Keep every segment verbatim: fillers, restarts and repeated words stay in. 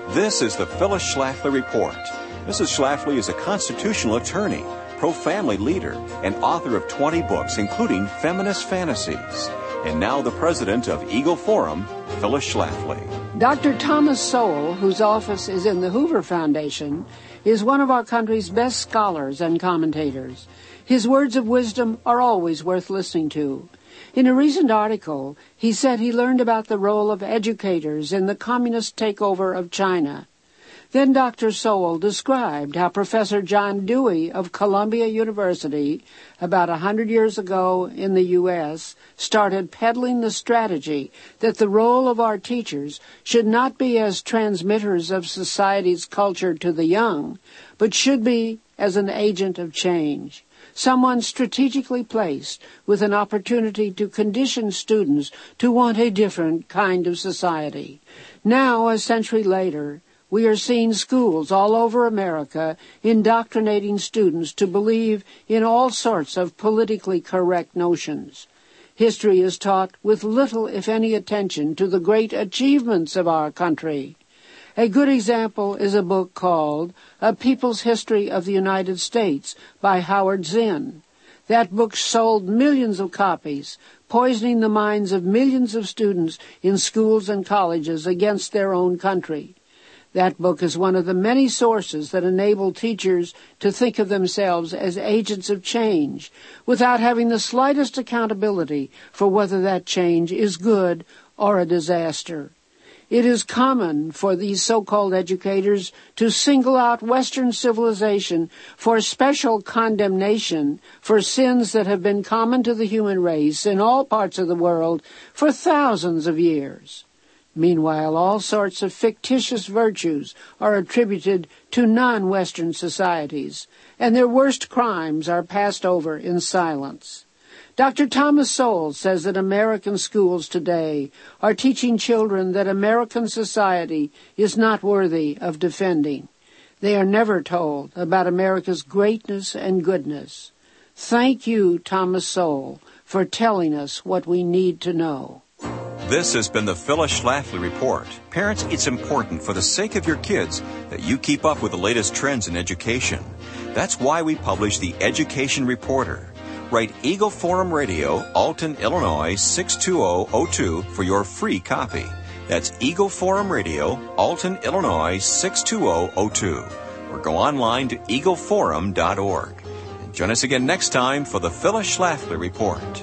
This is the Phyllis Schlafly Report. Missus Schlafly is a constitutional attorney, pro-family leader, and author of twenty books, including Feminist Fantasies. And now the president of Eagle Forum, Phyllis Schlafly. Doctor Thomas Sowell, whose office is in the Hoover Foundation, is one of our country's best scholars and commentators. His words of wisdom are always worth listening to. In a recent article, he said he learned about the role of educators in the communist takeover of China. Then Doctor Sowell described how Professor John Dewey of Columbia University, about a hundred years ago in the U S, started peddling the strategy that the role of our teachers should not be as transmitters of society's culture to the young, but should be as an agent of change. Someone strategically placed with an opportunity to condition students to want a different kind of society. Now, a century later, we are seeing schools all over America indoctrinating students to believe in all sorts of politically correct notions. History is taught with little, if any, attention to the great achievements of our country. A good example is a book called A People's History of the United States by Howard Zinn. That book sold millions of copies, poisoning the minds of millions of students in schools and colleges against their own country. That book is one of the many sources that enable teachers to think of themselves as agents of change without having the slightest accountability for whether that change is good or a disaster. It is common for these so-called educators to single out Western civilization for special condemnation for sins that have been common to the human race in all parts of the world for thousands of years. Meanwhile, all sorts of fictitious virtues are attributed to non-Western societies, and their worst crimes are passed over in silence. Doctor Thomas Sowell says that American schools today are teaching children that American society is not worthy of defending. They are never told about America's greatness and goodness. Thank you, Thomas Sowell, for telling us what we need to know. This has been the Phyllis Schlafly Report. Parents, it's important for the sake of your kids that you keep up with the latest trends in education. That's why we publish the Education Reporter. Write Eagle Forum Radio, Alton, Illinois, six two zero zero two for your free copy. That's Eagle Forum Radio, Alton, Illinois, six two zero zero two. Or go online to eagle forum dot org. And join us again next time for the Phyllis Schlafly Report.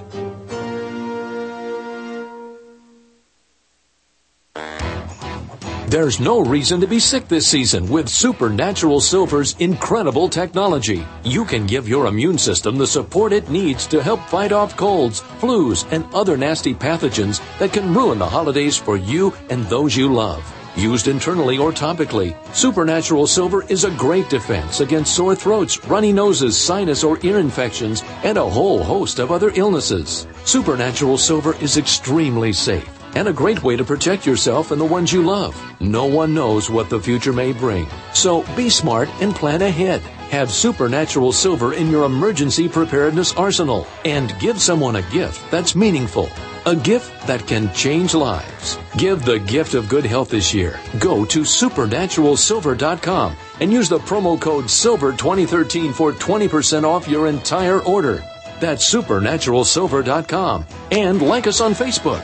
There's no reason to be sick this season with Supernatural Silver's incredible technology. You can give your immune system the support it needs to help fight off colds, flus, and other nasty pathogens that can ruin the holidays for you and those you love. Used internally or topically, Supernatural Silver is a great defense against sore throats, runny noses, sinus or ear infections, and a whole host of other illnesses. Supernatural Silver is extremely safe and a great way to protect yourself and the ones you love. No one knows what the future may bring, so be smart and plan ahead. Have Supernatural Silver in your emergency preparedness arsenal and give someone a gift that's meaningful. A gift that can change lives. Give the gift of good health this year. Go to supernatural silver dot com and use the promo code silver twenty thirteen for twenty percent off your entire order. That's supernatural silver dot com. And like us on Facebook.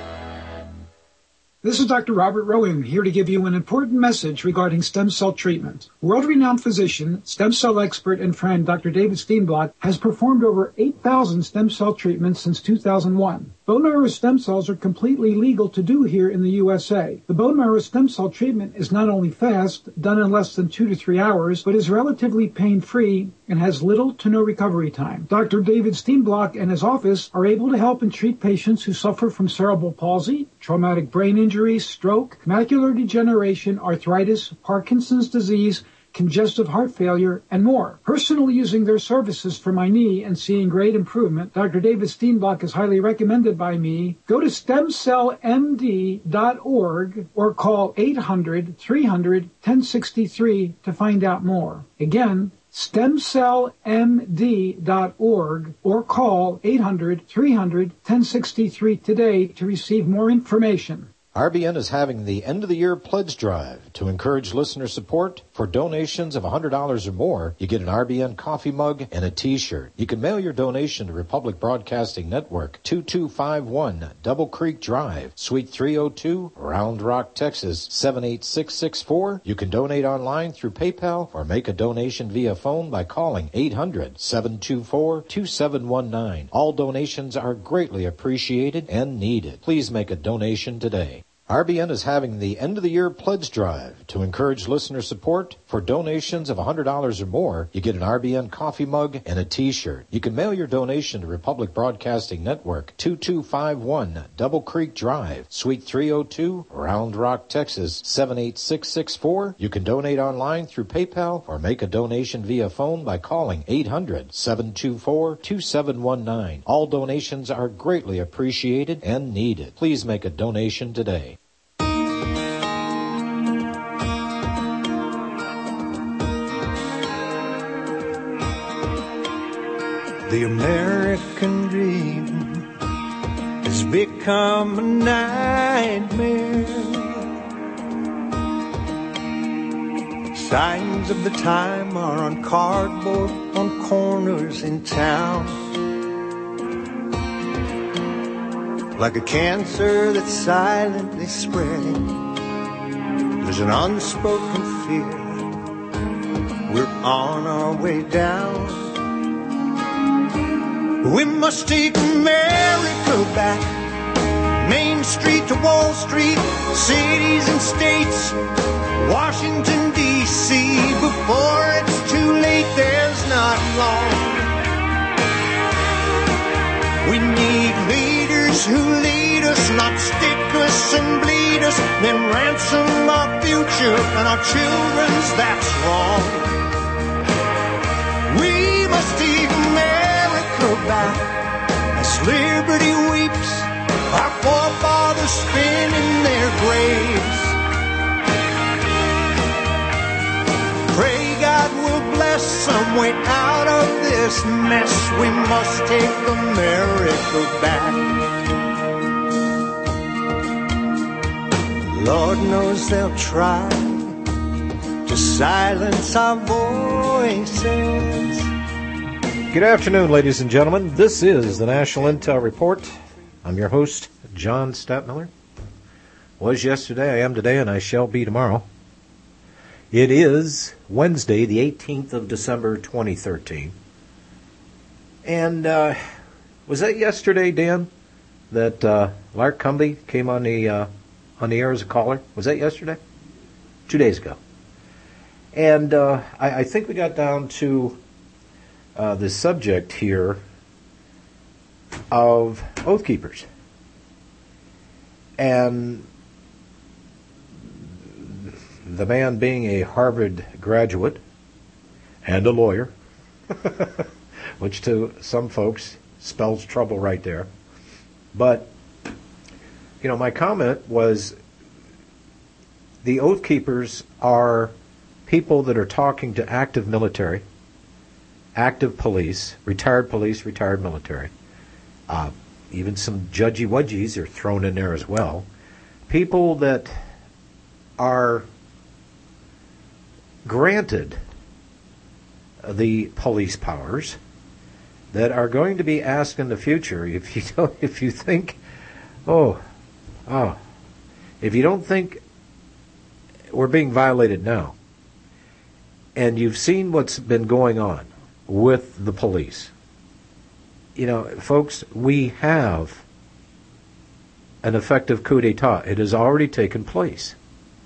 This is Doctor Robert Rowan here to give you an important message regarding stem cell treatment. World-renowned physician, stem cell expert, and friend Doctor David Steenblock has performed over eight thousand stem cell treatments since two thousand one. Bone marrow stem cells are completely legal to do here in the U S A. The bone marrow stem cell treatment is not only fast, done in less than two to three hours, but is relatively pain-free and has little to no recovery time. Doctor David Steenblock and his office are able to help and treat patients who suffer from cerebral palsy, traumatic brain injury, stroke, macular degeneration, arthritis, Parkinson's disease, congestive heart failure, and more. Personally using their services for my knee and seeing great improvement, Doctor David Steenblock is highly recommended by me. Go to stem cell m d dot org or call eight hundred, three hundred, ten sixty-three to find out more. Again, stem cell m d dot org or call eight hundred, three hundred, ten sixty-three today to receive more information. R B N is having the end-of-the-year pledge drive to encourage listener support. For donations of one hundred dollars or more, you get an R B N coffee mug and a T-shirt. You can mail your donation to Republic Broadcasting Network, two two five one Double Creek Drive, Suite three oh two, Round Rock, Texas, seven eight six six four. You can donate online through PayPal or make a donation via phone by calling eight hundred, seven two four, two seven one nine. All donations are greatly appreciated and needed. Please make a donation today. R B N is having the end-of-the-year pledge drive to encourage listener support. For donations of one hundred dollars or more, you get an R B N coffee mug and a T-shirt. You can mail your donation to Republic Broadcasting Network, two two five one Double Creek Drive, Suite three oh two, Round Rock, Texas, seven eight six six four. You can donate online through PayPal or make a donation via phone by calling eight hundred, seven two four, two seven one nine. All donations are greatly appreciated and needed. Please make a donation today. The American dream has become a nightmare. Signs of the time are on cardboard on corners in town. Like a cancer that's silently spreading, there's an unspoken fear. We're on our way down. We must take America back, Main Street to Wall Street, cities and states, Washington, D C Before it's too late, there's not long. We need leaders who lead us, not stick us and bleed us, then ransom our future and our children's, that's wrong. We must take America back as liberty weeps, our forefathers spin in their graves. Pray God will bless some way out of this mess. We must take America back. Lord knows they'll try to silence our voices. Good afternoon, ladies and gentlemen. This is the National Intel Report. I'm your host, John Stadtmiller. Was yesterday, I am today, and I shall be tomorrow. It is Wednesday, the eighteenth of December, twenty thirteen. And uh, was that yesterday, Dan, that uh, Lark Cumby came on the uh, on the air as a caller? Was that yesterday? Two days ago. And uh, I, I think we got down to Uh, the subject here of Oath Keepers. And the man being a Harvard graduate and a lawyer, which to some folks spells trouble right there. But, you know, my comment was the Oath Keepers are people that are talking to active military, active police, retired police, retired military. Uh, even some judgy wudgies are thrown in there as well. People that are granted the police powers that are going to be asked in the future. If you don't, if you think, oh, oh, if you don't think we're being violated now, and you've seen what's been going on with the police. You know, folks, we have an effective coup d'etat. It has already taken place.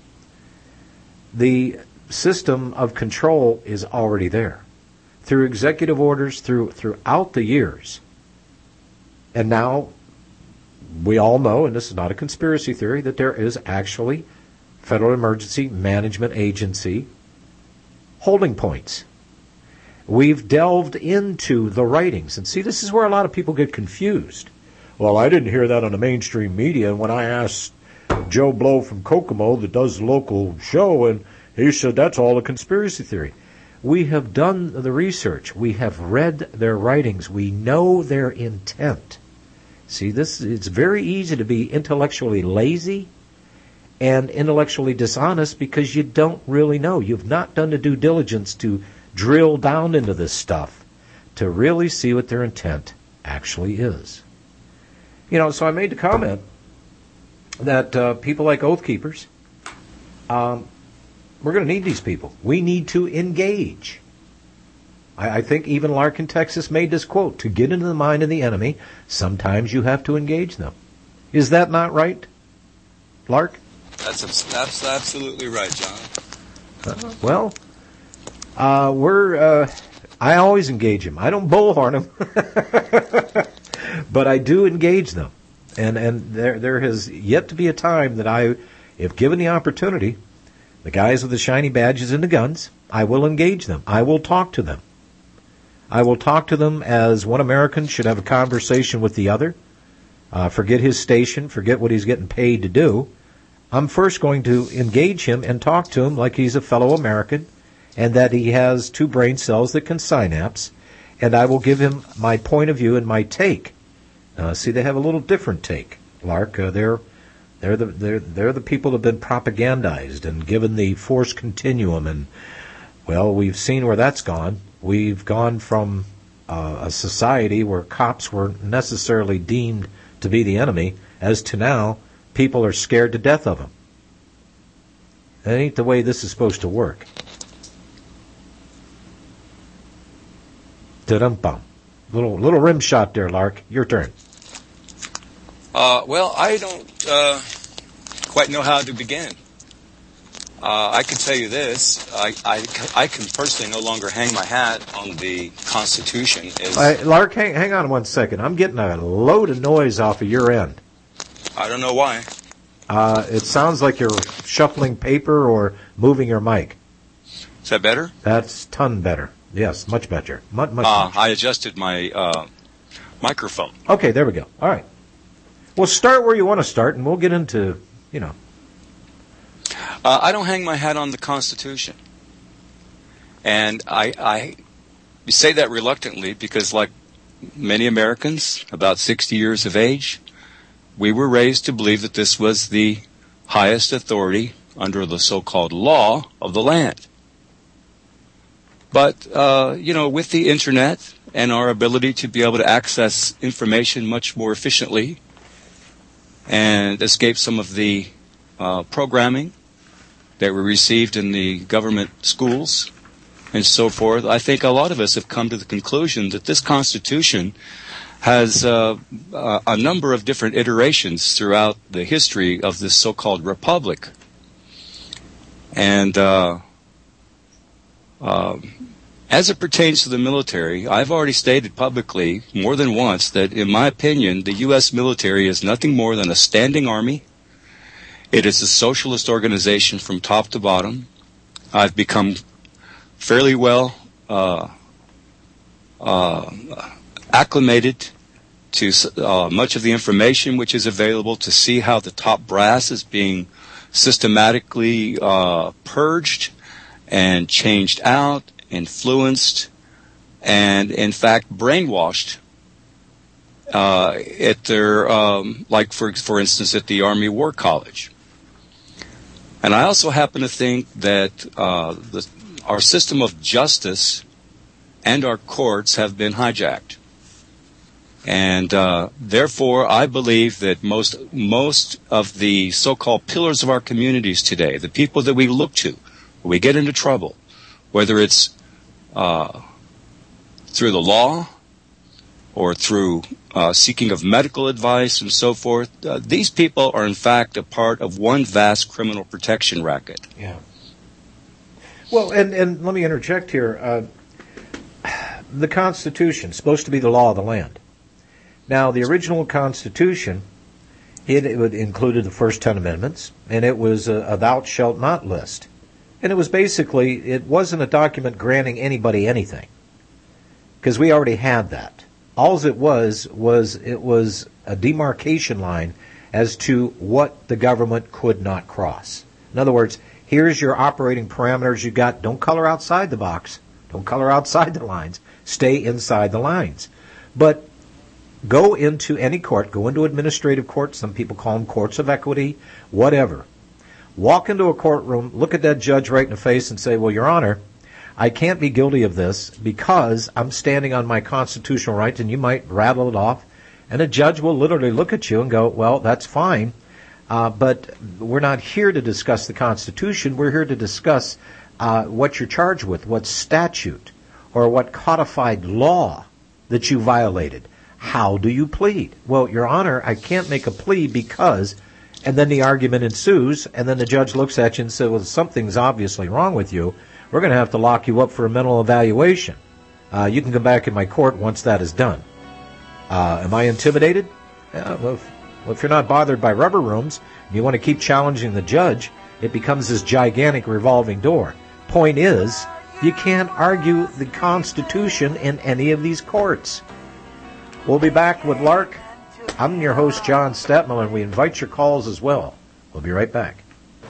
The system of control is already there. Through executive orders, through throughout the years. And now, we all know, and this is not a conspiracy theory, that there is actually Federal Emergency Management Agency holding points. We've delved into the writings. And see, this is where a lot of people get confused. Well, I didn't hear that on the mainstream media. And when I asked Joe Blow from Kokomo that does the local show, and he said that's all a conspiracy theory. We have done the research. We have read their writings. We know their intent. See, this it's very easy to be intellectually lazy and intellectually dishonest because you don't really know. You've not done the due diligence to drill down into this stuff to really see what their intent actually is. You know, so I made the comment that uh, people like Oath Keepers, um, we're going to need these people. We need to engage. I, I think even Lark in Texas made this quote, to get into the mind of the enemy, sometimes you have to engage them. Is that not right, Lark? That's, that's absolutely right, John. Uh, well, uh, we're, uh, I always engage them. I don't bullhorn them, but I do engage them. And and there there has yet to be a time that I, if given the opportunity, the guys with the shiny badges and the guns, I will engage them. I will talk to them. I will talk to them as one American should have a conversation with the other. Uh, forget his station, forget what he's getting paid to do. I'm first going to engage him and talk to him like he's a fellow American and that he has two brain cells that can synapse, and I will give him my point of view and my take. Uh, see, they have a little different take, Lark. Uh, they're they're the they're they're the people that have been propagandized and given the force continuum, and well, we've seen where that's gone. We've gone from uh, a society where cops were necessarily deemed to be the enemy, as to now people are scared to death of them. That ain't the way this is supposed to work. Da-dum-bum. Little little rim shot there, Lark. Your turn. Uh, well, I don't uh, quite know how to begin. Uh, I can tell you this. I, I, I can personally no longer hang my hat on the Constitution. Is, uh, Lark, hang, hang on one second. I'm getting a load of noise off of your end. I don't know why. Uh, it sounds like you're shuffling paper or moving your mic. Is that better? That's ton better. Yes, much better. Much, much, uh, much. I adjusted my uh, microphone. Okay, there we go. All right. Well, start where you want to start, and we'll get into, you know. Uh, I don't hang my hat on the Constitution. And I, I say that reluctantly because, like many Americans, about sixty years of age, we were raised to believe that this was the highest authority under the so-called law of the land. But, uh, you know, with the Internet and our ability to be able to access information much more efficiently and escape some of the uh, programming that we received in the government schools and so forth, I think a lot of us have come to the conclusion that this Constitution has uh, a number of different iterations throughout the history of this so-called republic. And uh, uh, as it pertains to the military, I've already stated publicly more than once that, in my opinion, the U S military is nothing more than a standing army. It is a socialist organization from top to bottom. I've become fairly well uh, uh, acclimated to uh, much of the information which is available to see how the top brass is being systematically uh, purged and changed out, influenced, and in fact brainwashed uh, at their, um, like for for instance, at the Army War College. And I also happen to think that uh, the, our system of justice and our courts have been hijacked. And uh, therefore, I believe that most most of the so-called pillars of our communities today, the people that we look to when we get into trouble, whether it's uh, through the law or through uh, seeking of medical advice and so forth, uh, these people are in fact a part of one vast criminal protection racket. Yeah. Well, and, and let me interject here. Uh, the Constitution is supposed to be the law of the land. Now, the original Constitution, it, it included the first ten amendments, and it was a, a thou shalt not list. And it was basically, it wasn't a document granting anybody anything, because we already had that. All it was, was it was a demarcation line as to what the government could not cross. In other words, here's your operating parameters you got. Don't color outside the box. Don't color outside the lines. Stay inside the lines. But go into any court, go into administrative court, some people call them courts of equity, whatever. walk into a courtroom, look at that judge right in the face and say, well, Your Honor, I can't be guilty of this because I'm standing on my constitutional rights, and you might rattle it off, and a judge will literally look at you and go, well, that's fine, uh, but we're not here to discuss the Constitution. We're here to discuss uh, what you're charged with, what statute or what codified law that you violated. How do you plead? Well, Your Honor, I can't make a plea because, and then the argument ensues, and then the judge looks at you and says, well, something's obviously wrong with you. We're going to have to lock you up for a mental evaluation. Uh, you can come back in my court once that is done. Uh, am I intimidated? Yeah, well, if, well, if you're not bothered by rubber rooms and you want to keep challenging the judge, it becomes this gigantic revolving door. Point is, you can't argue the Constitution in any of these courts. We'll be back with Lark. I'm your host, John Stetmiller, and we invite your calls as well. We'll be right back.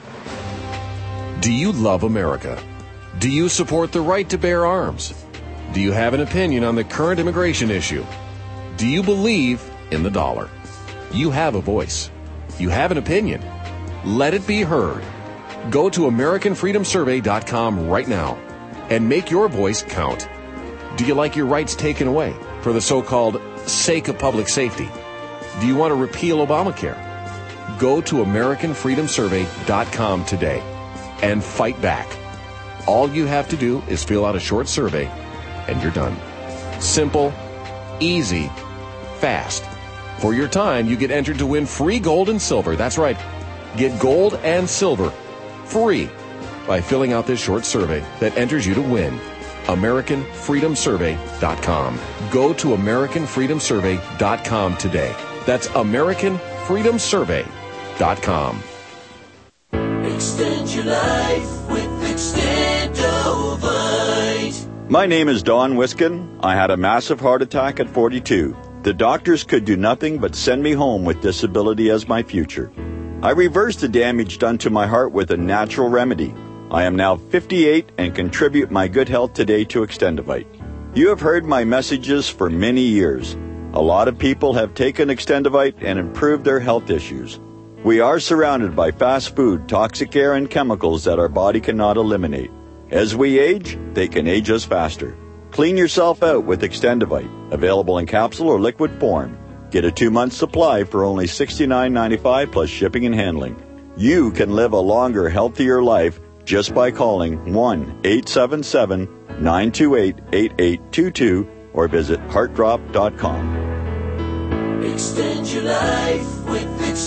Do you love America? Do you support the right to bear arms? Do you have an opinion on the current immigration issue? Do you believe in the dollar? You have a voice. You have an opinion. Let it be heard. Go to American Freedom Survey dot com right now and make your voice count. Do you like your rights taken away for the so-called sake of public safety? Do you want to repeal Obamacare? Go to American Freedom Survey dot com today and fight back. All you have to do is fill out a short survey, and you're done. Simple, easy, fast. For your time, you get entered to win free gold and silver. That's right. Get gold and silver free by filling out this short survey that enters you to win. American Freedom Survey dot com. Go to American Freedom Survey dot com today. That's American Freedom Survey dot com. Extend your life with Extendovite. My name is Don Wiskin. I had a massive heart attack at forty-two. The doctors could do nothing but send me home with disability as my future. I reversed the damage done to my heart with a natural remedy. I am now fifty-eight and contribute my good health today to Extendovite. You have heard my messages for many years. A lot of people have taken Extendovite and improved their health issues. We are surrounded by fast food, toxic air, and chemicals that our body cannot eliminate. As we age, they can age us faster. Clean yourself out with Extendovite, available in capsule or liquid form. Get a two-month supply for only sixty-nine ninety-five plus shipping and handling. You can live a longer, healthier life just by calling one eight seven seven, nine two eight, eight eight two two or visit heart drop dot com. Extend your life with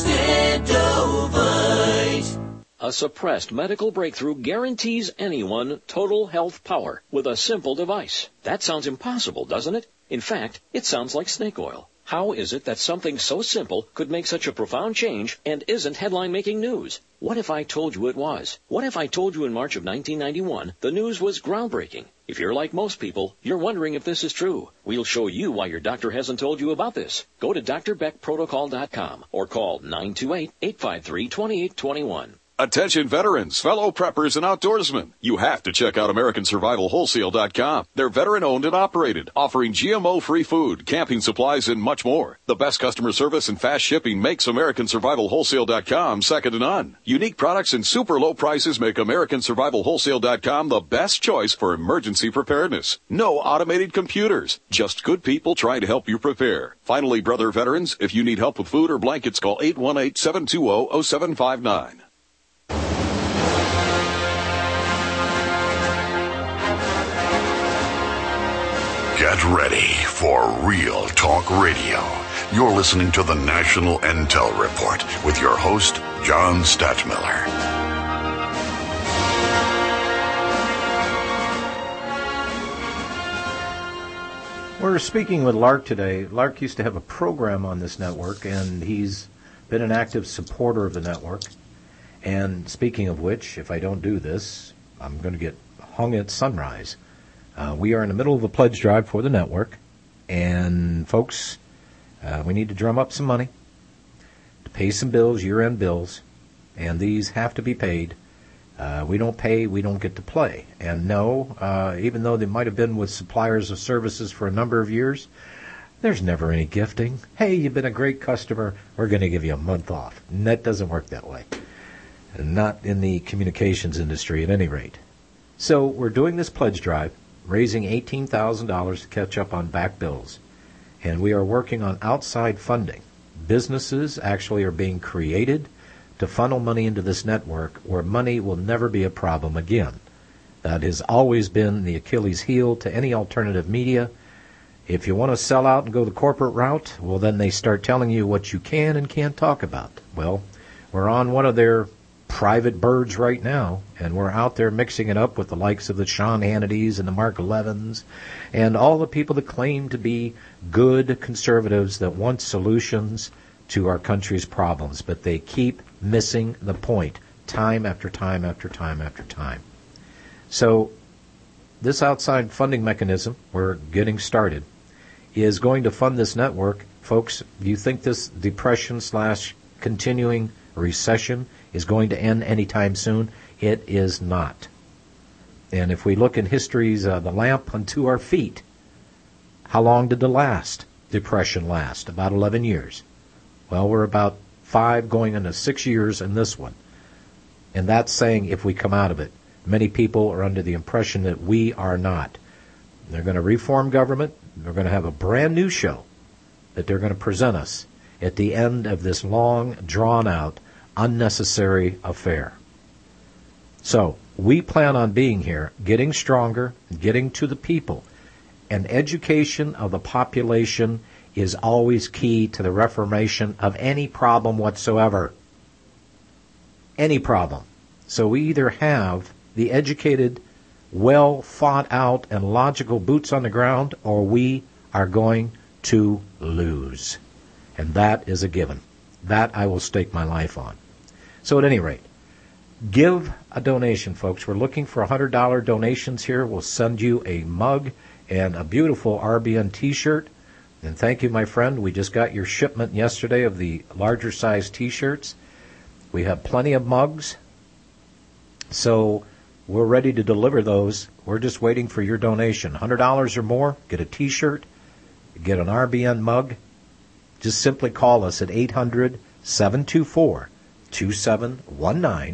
Extendovite. A suppressed medical breakthrough guarantees anyone total health power with a simple device. That sounds impossible, doesn't it? In fact, it sounds like snake oil. How is it that something so simple could make such a profound change and isn't headline-making news? What if I told you it was? What if I told you in March of nineteen ninety-one the news was groundbreaking? If you're like most people, you're wondering if this is true. We'll show you why your doctor hasn't told you about this. Go to D R Beck Protocol dot com or call nine two eight, eight five three, two eight two one. Attention veterans, fellow preppers, and outdoorsmen. You have to check out American Survival Wholesale dot com. They're veteran-owned and operated, offering G M O-free food, camping supplies, and much more. The best customer service and fast shipping makes American Survival Wholesale dot com second to none. Unique products and super low prices make American Survival Wholesale dot com the best choice for emergency preparedness. No automated computers, just good people trying to help you prepare. Finally, brother veterans, if you need help with food or blankets, call eight one eight, seven two zero, zero seven five nine. Get ready for Real Talk Radio. You're listening to the National Intel Report with your host, John Stetmiller. We're speaking with Lark today. Lark used to have a program on this network, and he's been an active supporter of the network. And speaking of which, if I don't do this, I'm going to get hung at sunrise. Uh, we are in the middle of a pledge drive for the network, and folks, uh, we need to drum up some money to pay some bills, year-end bills, and these have to be paid. Uh, we don't pay, we don't get to play. And no, uh, even though they might have been with suppliers of services for a number of years, there's never any gifting. Hey, you've been a great customer, we're going to give you a month off. And that doesn't work that way. not in the communications industry at any rate. So we're doing this pledge drive, raising eighteen thousand dollars to catch up on back bills, and we are working on outside funding. Businesses actually are being created to funnel money into this network where money will never be a problem again. That has always been the Achilles heel to any alternative media. If you want to sell out and go the corporate route, well, then they start telling you what you can and can't talk about. Well, we're on one of their private birds right now, and we're out there mixing it up with the likes of the Sean Hannitys and the Mark Levins and all the people that claim to be good conservatives that want solutions to our country's problems, but they keep missing the point time after time after time after time. So this outside funding mechanism, we're getting started, is going to fund this network. Folks, do you think this depression slash continuing recession is going to end anytime soon? It is not. And if we look in history's uh, the lamp unto our feet, how long did the last depression last? About eleven years. Well, we're about five going into six years in this one. And that's saying if we come out of it. Many people are under the impression that we are not. They're going to reform government. They're going to have a brand new show that they're going to present us at the end of this long, drawn-out, unnecessary affair. So we plan on being here, getting stronger, getting to the people. And education of the population is always key to the reformation of any problem whatsoever. Any problem. So we either have the educated, well thought out and logical boots on the ground, or we are going to lose. And that is a given. That I will stake my life on. So at any rate, give a donation, folks. We're looking for one hundred dollars donations here. We'll send you a mug and a beautiful R B N t-shirt. And thank you, my friend. We just got your shipment yesterday of the larger size t-shirts. We have plenty of mugs. So we're ready to deliver those. We're just waiting for your donation. one hundred dollars or more, get a t-shirt, get an R B N mug. Just simply call us at eight hundred, seven two four, two seven one nine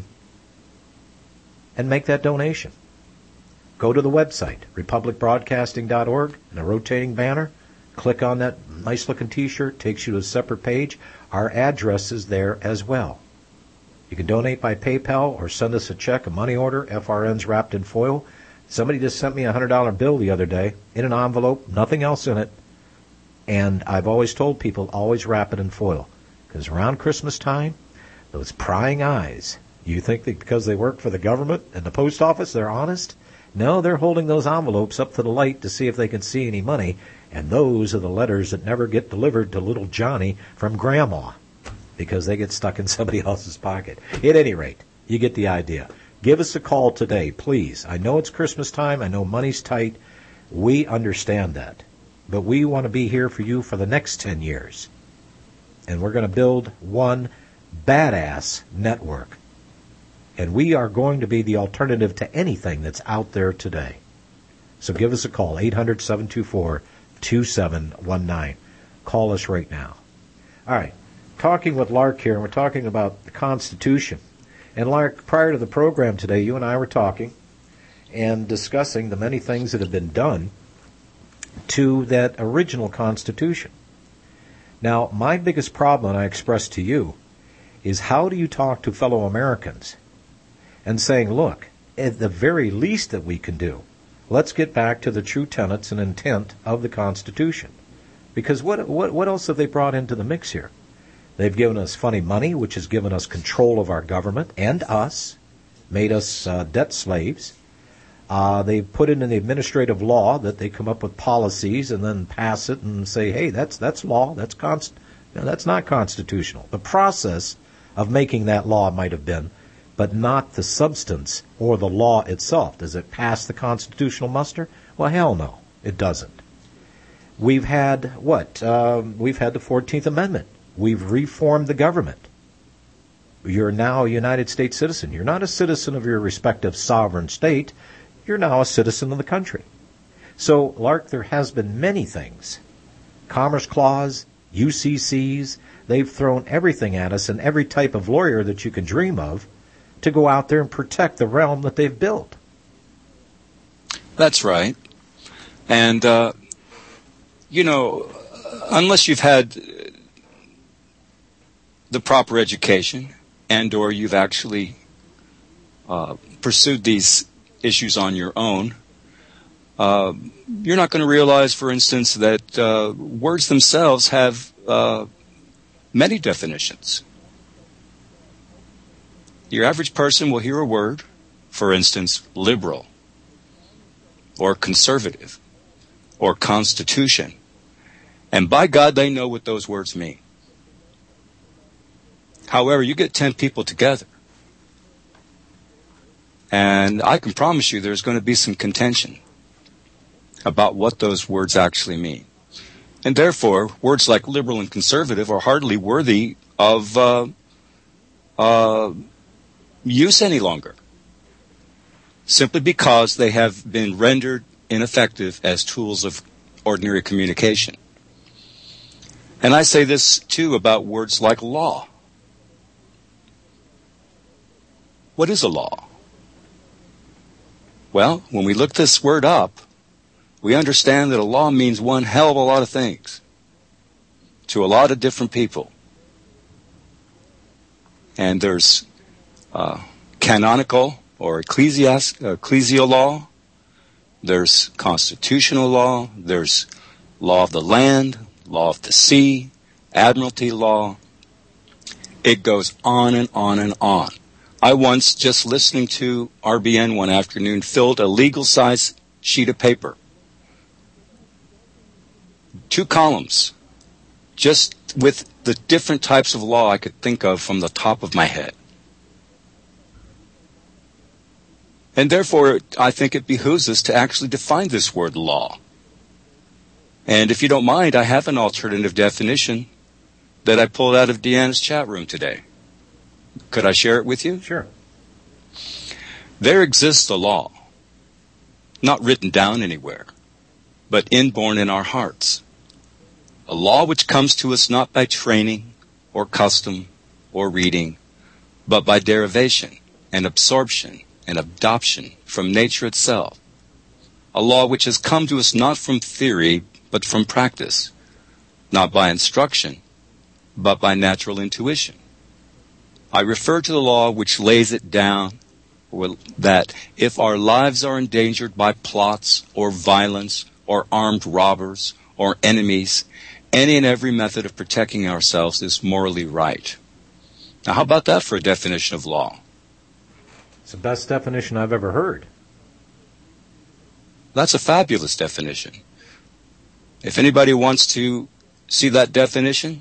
and make that donation. Go to the website, republic broadcasting dot org, in a rotating banner. Click on that nice-looking t-shirt, takes you to a separate page. Our address is there as well. You can donate by PayPal or send us a check, a money order, F R Ns wrapped in foil. Somebody just sent me a one hundred dollars bill the other day in an envelope, nothing else in it. And I've always told people, always wrap it in foil. Because around Christmas time, those prying eyes, you think that because they work for the government and the post office, they're honest? No, they're holding those envelopes up to the light to see if they can see any money. And those are the letters that never get delivered to little Johnny from Grandma, because they get stuck in somebody else's pocket. At any rate, you get the idea. Give us a call today, please. I know it's Christmas time. I know money's tight. We understand that. But we want to be here for you for the next ten years. And we're going to build one badass network. And we are going to be the alternative to anything that's out there today. So give us a call, eight hundred, seven two four, two seven one nine. Call us right now. All right. Talking with Lark here, and we're talking about the Constitution. And Lark, prior to the program today, you and I were talking and discussing the many things that have been done to that original Constitution. Now, my biggest problem, I expressed to you, is how do you talk to fellow Americans and saying, look, at the very least that we can do, let's get back to the true tenets and intent of the Constitution. Because what what what else have they brought into the mix here? They've given us funny money, which has given us control of our government and us, made us uh, debt slaves. Uh, they've put it in the administrative law that they come up with policies and then pass it and say, hey, that's that's law, that's const- no, that's not constitutional. The process of making that law might have been, but not the substance or the law itself. Does it pass the constitutional muster? Well, hell no, it doesn't. We've had, what? Um, we've had the fourteenth Amendment. We've reformed the government. You're now a United States citizen. You're not a citizen of your respective sovereign state. You're now a citizen of the country. So, Lark, there has been many things. Commerce Clause, U C Cs, they've thrown everything at us, and every type of lawyer that you can dream of to go out there and protect the realm that they've built. That's right. And, uh, you know, unless you've had the proper education and or you've actually uh, pursued these issues on your own, uh, you're not going to realize, for instance, that uh, words themselves have uh, many definitions. Your average person will hear a word, for instance, liberal, or conservative, or constitution, and by God, they know what those words mean. However, you get ten people together, and I can promise you there's going to be some contention about what those words actually mean. And therefore, words like liberal and conservative are hardly worthy of uh, uh, use any longer, simply because they have been rendered ineffective as tools of ordinary communication. And I say this, too, about words like law. What is a law? Well, when we look this word up, we understand that a law means one hell of a lot of things to a lot of different people. And there's uh, canonical or ecclesiast- ecclesial law. There's constitutional law. There's law of the land, law of the sea, admiralty law. It goes on and on and on. I once, just listening to R B N one afternoon, filled a legal-size sheet of paper. Two columns, just with the different types of law I could think of from the top of my head. And therefore, I think it behooves us to actually define this word law. And if you don't mind, I have an alternative definition that I pulled out of Deanna's chat room today. Could I share it with you? Sure. There exists a law, not written down anywhere, but inborn in our hearts. A law which comes to us not by training or custom or reading, but by derivation and absorption and adoption from nature itself. A law which has come to us not from theory, but from practice, not by instruction, but by natural intuition. I refer to the law which lays it down that if our lives are endangered by plots or violence or armed robbers or enemies, any and every method of protecting ourselves is morally right. Now, how about that for a definition of law? It's the best definition I've ever heard. That's a fabulous definition. If anybody wants to see that definition,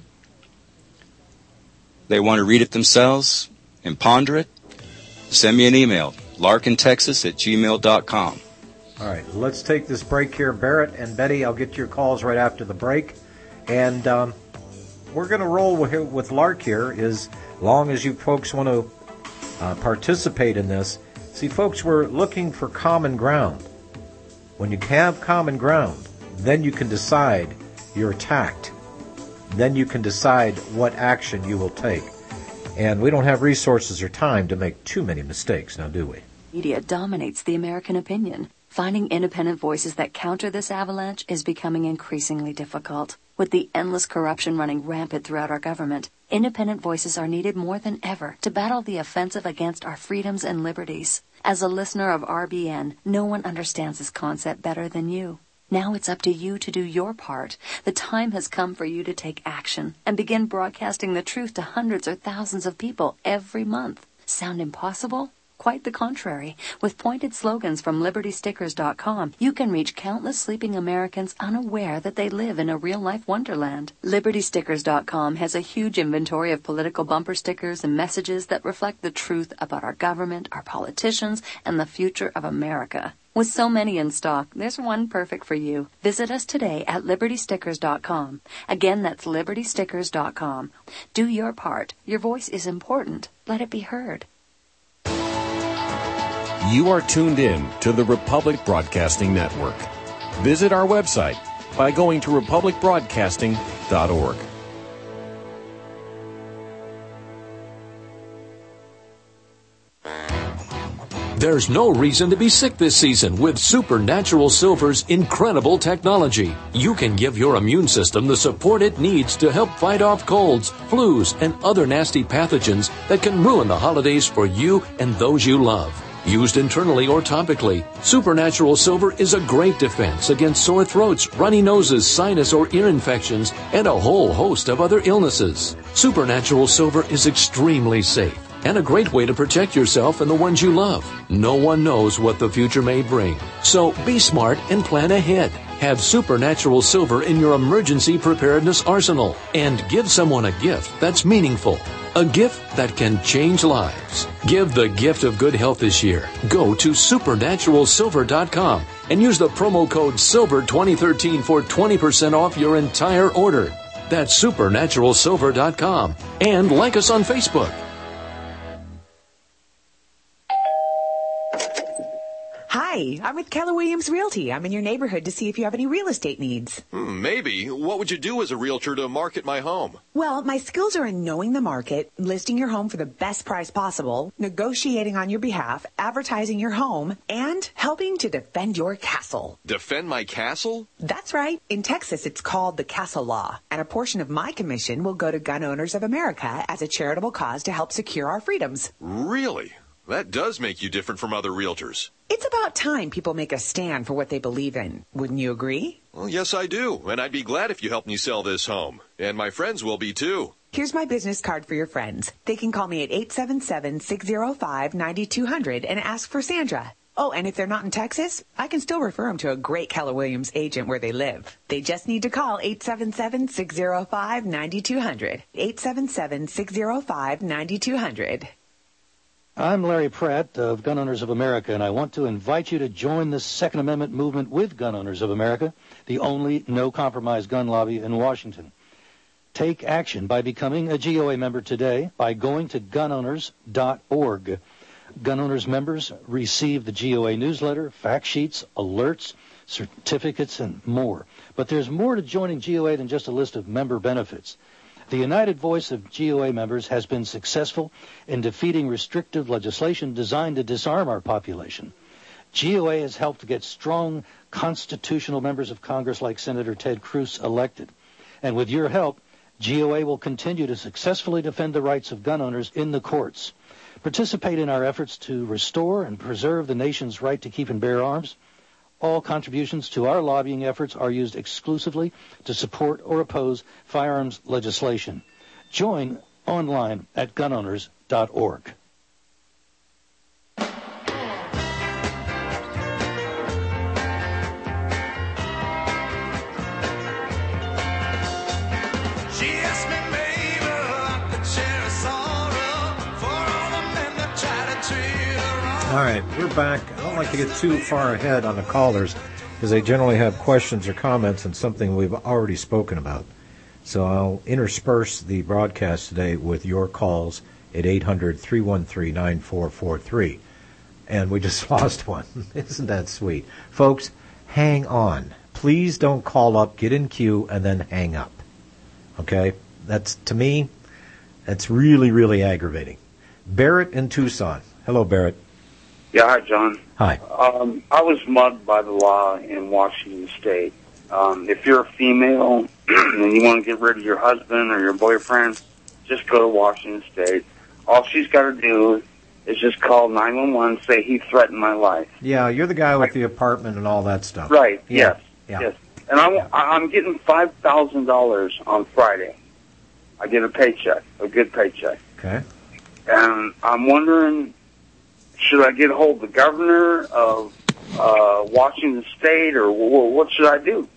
they want to read it themselves and ponder it, send me an email, larkin texas at gmail dot com. All right, let's take this break here. Barrett and Betty, I'll get your calls right after the break. And um, we're going to roll with, with Lark here as long as you folks want to uh, participate in this. See, folks, we're looking for common ground. When you have common ground, then you can decide you're attacked. Then you can decide what action you will take. And we don't have resources or time to make too many mistakes, now do we? Media dominates the American opinion. Finding independent voices that counter this avalanche is becoming increasingly difficult. With the endless corruption running rampant throughout our government, independent voices are needed more than ever to battle the offensive against our freedoms and liberties. As a listener of R B N, no one understands this concept better than you. Now it's up to you to do your part. The time has come for you to take action and begin broadcasting the truth to hundreds or thousands of people every month. Sound impossible? Quite the contrary. With pointed slogans from liberty stickers dot com, you can reach countless sleeping Americans unaware that they live in a real-life wonderland. liberty stickers dot com has a huge inventory of political bumper stickers and messages that reflect the truth about our government, our politicians, and the future of America. With so many in stock, there's one perfect for you. Visit us today at liberty stickers dot com. Again, that's liberty stickers dot com. Do your part. Your voice is important. Let it be heard. You are tuned in to the Republic Broadcasting Network. Visit our website by going to republic broadcasting dot org. There's no reason to be sick this season with Supernatural Silver's incredible technology. You can give your immune system the support it needs to help fight off colds, flus, and other nasty pathogens that can ruin the holidays for you and those you love. Used internally or topically, Supernatural Silver is a great defense against sore throats, runny noses, sinus or ear infections, and a whole host of other illnesses. Supernatural Silver is extremely safe and a great way to protect yourself and the ones you love. No one knows what the future may bring. So be smart and plan ahead. Have Supernatural Silver in your emergency preparedness arsenal and give someone a gift that's meaningful. A gift that can change lives. Give the gift of good health this year. Go to supernatural silver dot com and use the promo code silver twenty thirteen for twenty percent off your entire order. That's supernatural silver dot com. And like us on Facebook. Hi, I'm with Keller Williams Realty. I'm in your neighborhood to see if you have any real estate needs. Hmm, maybe. What would you do as a realtor to market my home? Well, my skills are in knowing the market, listing your home for the best price possible, negotiating on your behalf, advertising your home, and helping to defend your castle. Defend my castle? That's right. In Texas, it's called the Castle Law, and a portion of my commission will go to Gun Owners of America as a charitable cause to help secure our freedoms. Really? That does make you different from other realtors. It's about time people make a stand for what they believe in. Wouldn't you agree? Well, yes, I do. And I'd be glad if you helped me sell this home. And my friends will be, too. Here's my business card for your friends. They can call me at eight seven seven, six zero five, nine two zero zero and ask for Sandra. Oh, and if they're not in Texas, I can still refer them to a great Keller Williams agent where they live. They just need to call eight seven seven, six zero five, nine two zero zero. eight seven seven, six zero five, nine two zero zero. I'm Larry Pratt of Gun Owners of America, and I want to invite you to join the Second Amendment movement with Gun Owners of America, the only no-compromise gun lobby in Washington. Take action by becoming a G O A member today by going to gun owners dot org. Gun Owners members receive the G O A newsletter, fact sheets, alerts, certificates, and more. But there's more to joining G O A than just a list of member benefits. The united voice of G O A members has been successful in defeating restrictive legislation designed to disarm our population. G O A has helped to get strong constitutional members of Congress like Senator Ted Cruz elected. And with your help, G O A will continue to successfully defend the rights of gun owners in the courts. Participate in our efforts to restore and preserve the nation's right to keep and bear arms. All contributions to our lobbying efforts are used exclusively to support or oppose firearms legislation. Join online at gun owners dot org. All right, we're back. I don't like to get too far ahead on the callers because they generally have questions or comments on something we've already spoken about. So I'll intersperse the broadcast today with your calls at eight hundred, three one three, nine four four three. And we just lost one. Isn't that sweet? Folks, hang on. Please don't call up, get in queue, and then hang up. Okay? That's, to me, that's really, really aggravating. Barrett in Tucson. Hello, Barrett. Yeah, hi, John. Hi. Um, I was mugged by the law in Washington State. Um, if you're a female and you want to get rid of your husband or your boyfriend, just go to Washington State. All she's got to do is just call nine one one and say he threatened my life. Yeah, you're the guy with the apartment and all that stuff. Right, Yeah. yes. Yeah. Yes. And I'm, I'm getting five thousand dollars on Friday. I get a paycheck, a good paycheck. Okay. And I'm wondering, should I get a hold of the governor of uh, Washington State, or w- what should I do?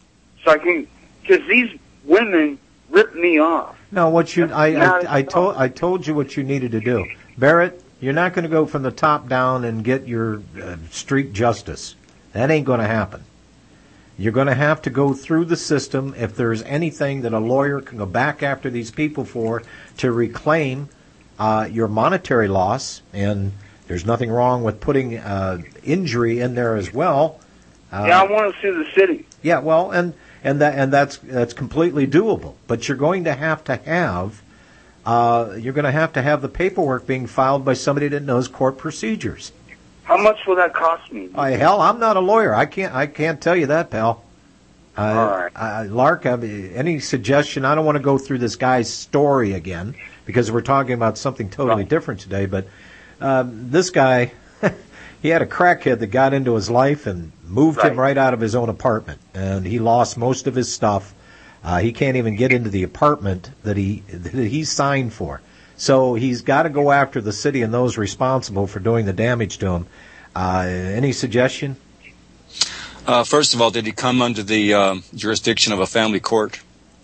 So I can, because these women rip me off. No, what you I I, I told I told you what you needed to do, Barrett. You're not going to go from the top down and get your uh, street justice. That ain't going to happen. You're going to have to go through the system. If there's anything that a lawyer can go back after these people for to reclaim uh, your monetary loss, and there's nothing wrong with putting uh, injury in there as well. Uh, yeah, I want to sue the city. Yeah, well, and and that and that's that's completely doable. But you're going to have to have uh, you're going to have to have the paperwork being filed by somebody that knows court procedures. How much will that cost me? Oh, hell, I'm not a lawyer. I can't. I can't tell you that, pal. Uh, All right. uh, Lark, uh, any suggestion? I don't want to go through this guy's story again because we're talking about something totally right. different today. But um, this guy, he had a crackhead that got into his life and moved right. him right out of his own apartment, and he lost most of his stuff. Uh, he can't even get into the apartment that he that he signed for. So he's got to go after the city and those responsible for doing the damage to him. Uh, any suggestion? Uh, first of all, did he come under the uh, jurisdiction of a family court?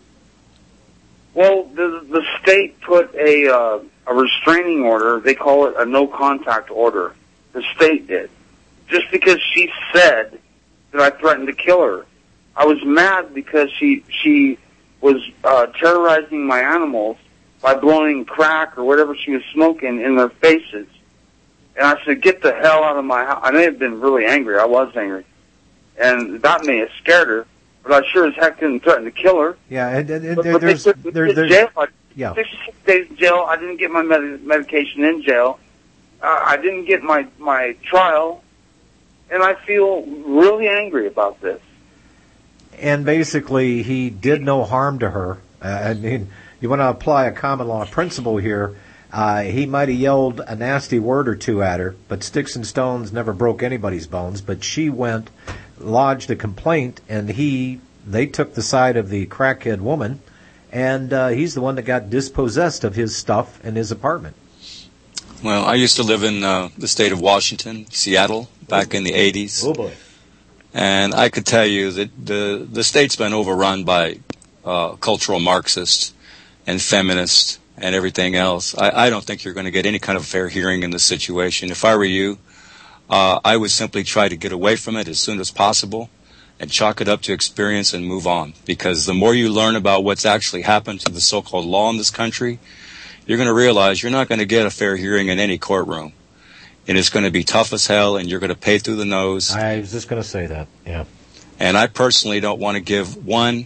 Well, the the state put a uh, a restraining order. They call it a no contact order. The state did, just because she said that I threatened to kill her. I was mad because she she was uh, terrorizing my animals by blowing crack or whatever she was smoking in their faces. And I said, "Get the hell out of my house." I may have been really angry. I was angry. And that may have scared her, but I sure as heck didn't threaten to kill her. Yeah, and, and, but, and but there's, they put me there, there's, in jail. I, yeah. sixty-six days in jail. I didn't get my med- medication in jail. Uh, I didn't get my, my trial. And I feel really angry about this. And basically, he did no harm to her. Uh, I mean, you want to apply a common law principle here. Uh, he might have yelled a nasty word or two at her, but sticks and stones never broke anybody's bones. But she went, lodged a complaint, and he, they took the side of the crackhead woman, and uh, he's the one that got dispossessed of his stuff in his apartment. Well, I used to live in uh, the state of Washington, Seattle, back in the eighties. Oh, boy. And I could tell you that the, the state's been overrun by uh, cultural Marxists and feminists and everything else. I, I don't think you're going to get any kind of fair hearing in this situation. If I were you, uh, I would simply try to get away from it as soon as possible and chalk it up to experience and move on. Because the more you learn about what's actually happened to the so-called law in this country, you're going to realize you're not going to get a fair hearing in any courtroom. And it's going to be tough as hell, and you're going to pay through the nose. I was just going to say that, yeah. And I personally don't want to give one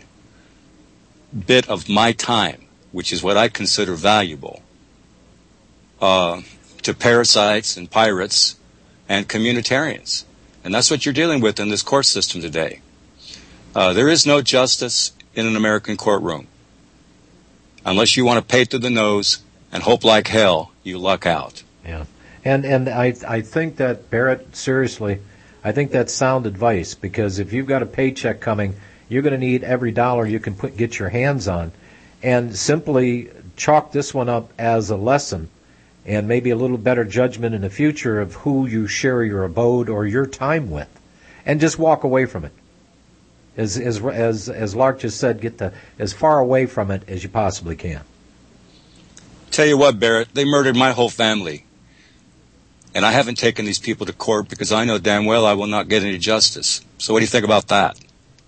bit of my time, which is what I consider valuable, uh, to parasites and pirates and communitarians. And that's what you're dealing with in this court system today. Uh, there is no justice in an American courtroom. Unless you want to pay through the nose and hope like hell, you luck out. Yeah. And and I I think that, Barrett, seriously, I think that's sound advice, because if you've got a paycheck coming, you're going to need every dollar you can put get your hands on, and simply chalk this one up as a lesson, and maybe a little better judgment in the future of who you share your abode or your time with, and just walk away from it. As as as as Lark just said, get the as far away from it as you possibly can. Tell you what, Barrett, they murdered my whole family. And I haven't taken these people to court because I know damn well I will not get any justice. So what do you think about that?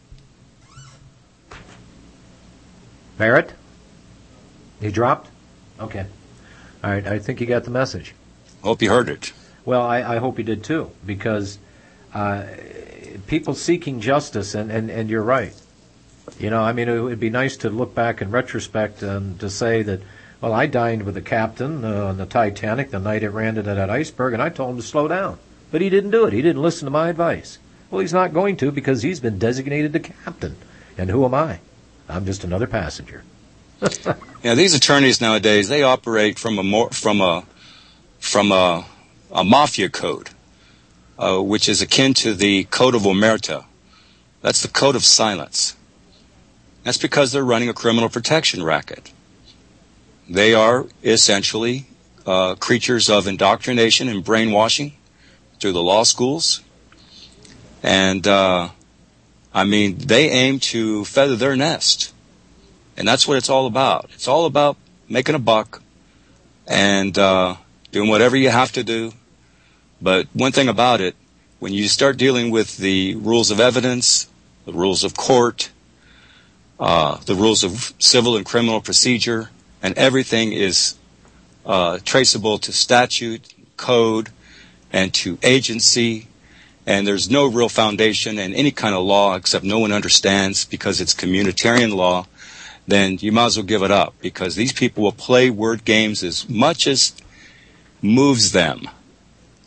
Barrett? He dropped? Okay. All right, I think you got the message. Hope you heard it. Well, I, I hope you did too, because uh, people seeking justice, and, and, and you're right. You know, I mean, it would be nice to look back in retrospect and to say that, well, I dined with the captain uh, on the Titanic the night it ran into that iceberg, and I told him to slow down. But he didn't do it. He didn't listen to my advice. Well, he's not going to, because he's been designated the captain. And who am I? I'm just another passenger. Yeah, these attorneys nowadays, they operate from a more, from a from a, a mafia code, uh, which is akin to the Code of Omerta. That's the code of silence. That's because they're running a criminal protection racket. They are essentially uh, creatures of indoctrination and brainwashing through the law schools. And, uh, I mean, they aim to feather their nest. And that's what it's all about. It's all about making a buck and uh, doing whatever you have to do. But one thing about it, when you start dealing with the rules of evidence, the rules of court, uh, the rules of civil and criminal procedure, and everything is uh, traceable to statute, code, and to agency, and there's no real foundation in any kind of law except no one understands because it's communitarian law, then you might as well give it up, because these people will play word games as much as moves them.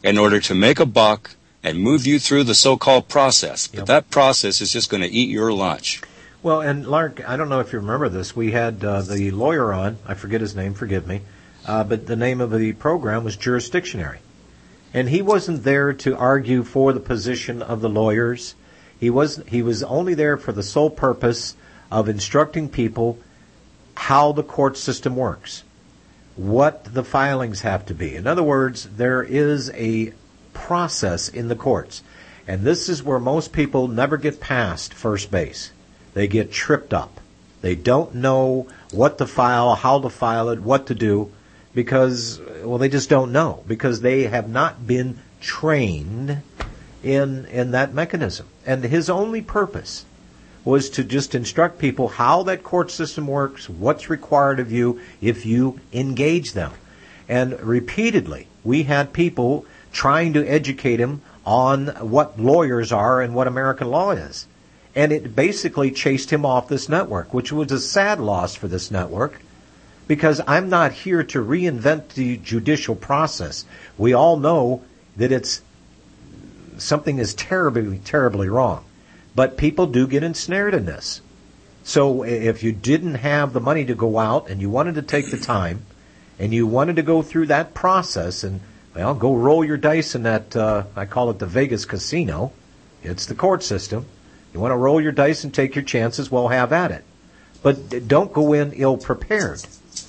in order to make a buck and move you through the so-called process. But yep. that process is just going to eat your lunch. Well, and Lark, I don't know if you remember this. We had uh, the lawyer on. I forget his name. Forgive me. Uh, but the name of the program was Jurisdictionary. And he wasn't there to argue for the position of the lawyers. He was, he was only there for the sole purpose of instructing people how the court system works, what the filings have to be. In other words, there is a process in the courts. And this is where most people never get past first base. They get tripped up. They don't know what to file, how to file it, what to do, because, well, they just don't know, because they have not been trained in in that mechanism. And his only purpose was to just instruct people how that court system works, what's required of you if you engage them. And repeatedly, we had people trying to educate him on what lawyers are and what American law is. And it basically chased him off this network, which was a sad loss for this network, because I'm not here to reinvent the judicial process. We all know that it's something is terribly, terribly wrong. But people do get ensnared in this. So if you didn't have the money to go out and you wanted to take the time and you wanted to go through that process and, well, go roll your dice in that, uh, I call it the Vegas casino. It's the court system. You want to roll your dice and take your chances, well, have at it. But don't go in ill-prepared.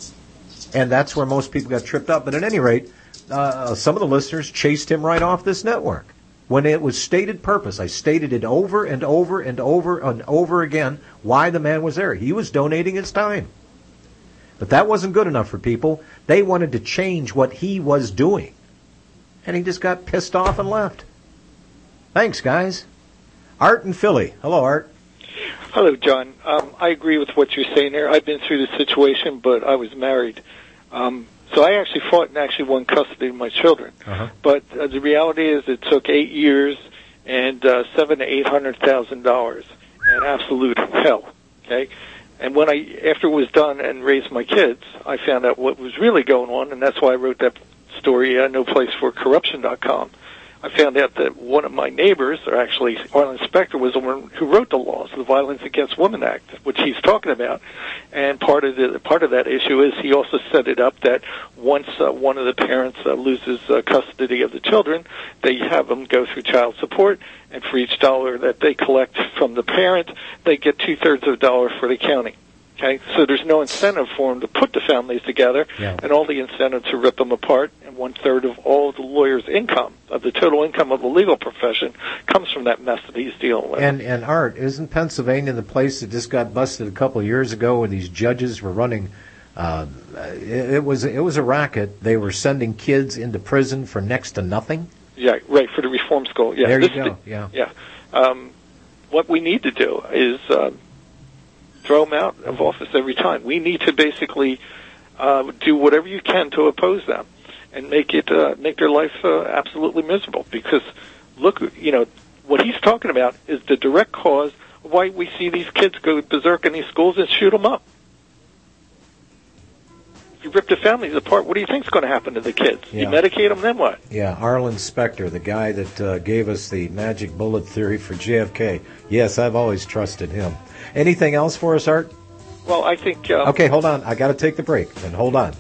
And that's where most people got tripped up. But at any rate, uh, some of the listeners chased him right off this network. When it was stated purpose, I stated it over and over and over and over again why the man was there. He was donating his time. But that wasn't good enough for people. They wanted to change what he was doing. And he just got pissed off and left. Thanks, guys. Art in Philly. Hello, Art. Hello, John. Um, I agree with what you're saying there. I've been through this situation, but I was married. Um, so I actually fought and actually won custody of my children. Uh-huh. But uh, the reality is it took eight years and uh, seven to eight hundred thousand dollars and absolute hell. Okay, and when I after it was done and raised my kids, I found out what was really going on, and that's why I wrote that story, uh, No Place for Corruption dot com. I found out that one of my neighbors, or actually Arlen Specter, was the one who wrote the laws, the Violence Against Women Act, which he's talking about. And part of the part of that issue is he also set it up that once uh, one of the parents uh, loses uh, custody of the children, they have them go through child support, and for each dollar that they collect from the parent, they get two-thirds of a dollar for the county. Okay, so there's no incentive for them to put the families together, yeah. and all the incentive to rip them apart. And one third of all of the lawyer's income, of the total income of the legal profession, comes from that mess that he's dealing with. And and Art, isn't Pennsylvania the place that just got busted a couple of years ago, where these judges were running? Uh, it, it was it was a racket. They were sending kids into prison for next to nothing. Yeah, right, for the reform school. Yeah, there you this, go. Yeah, yeah. Um, what we need to do is. Uh, throw them out of office every time. We need to basically uh, do whatever you can to oppose them and make it uh, make their life uh, absolutely miserable. Because look, you know what he's talking about is the direct cause of why we see these kids go berserk in these schools and shoot them up. You rip the families apart. What do you think is going to happen to the kids? Yeah. You medicate them, then what? Yeah, Arlen Specter, the guy that uh, gave us the magic bullet theory for J F K. Yes, I've always trusted him. Anything else for us, Art? Well, I think... Um, okay, hold on. I got to take the break. And hold on.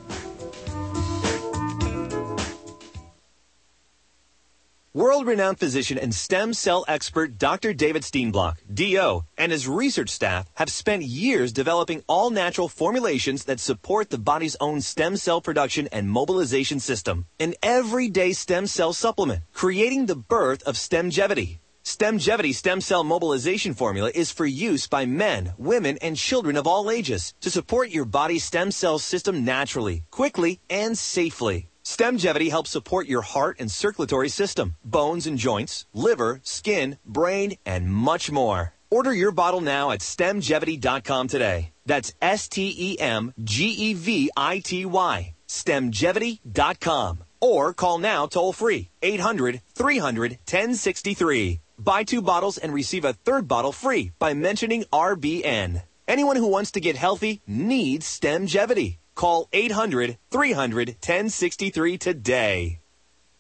World-renowned physician and stem cell expert Doctor David Steenblock, D O, and his research staff have spent years developing all-natural formulations that support the body's own stem cell production and mobilization system. An everyday stem cell supplement, creating the birth of Stemgevity. Stemgevity stem cell mobilization formula is for use by men, women, and children of all ages to support your body's stem cell system naturally, quickly, and safely. Stemgevity helps support your heart and circulatory system, bones and joints, liver, skin, brain, and much more. Order your bottle now at stemgevity dot com today. That's S T E M G E V I T Y, stemgevity dot com. Or call now toll-free, eight hundred, three hundred, ten sixty-three. Buy two bottles and receive a third bottle free by mentioning R B N. Anyone who wants to get healthy needs Stemgevity. Call eight hundred, three hundred, ten sixty-three today.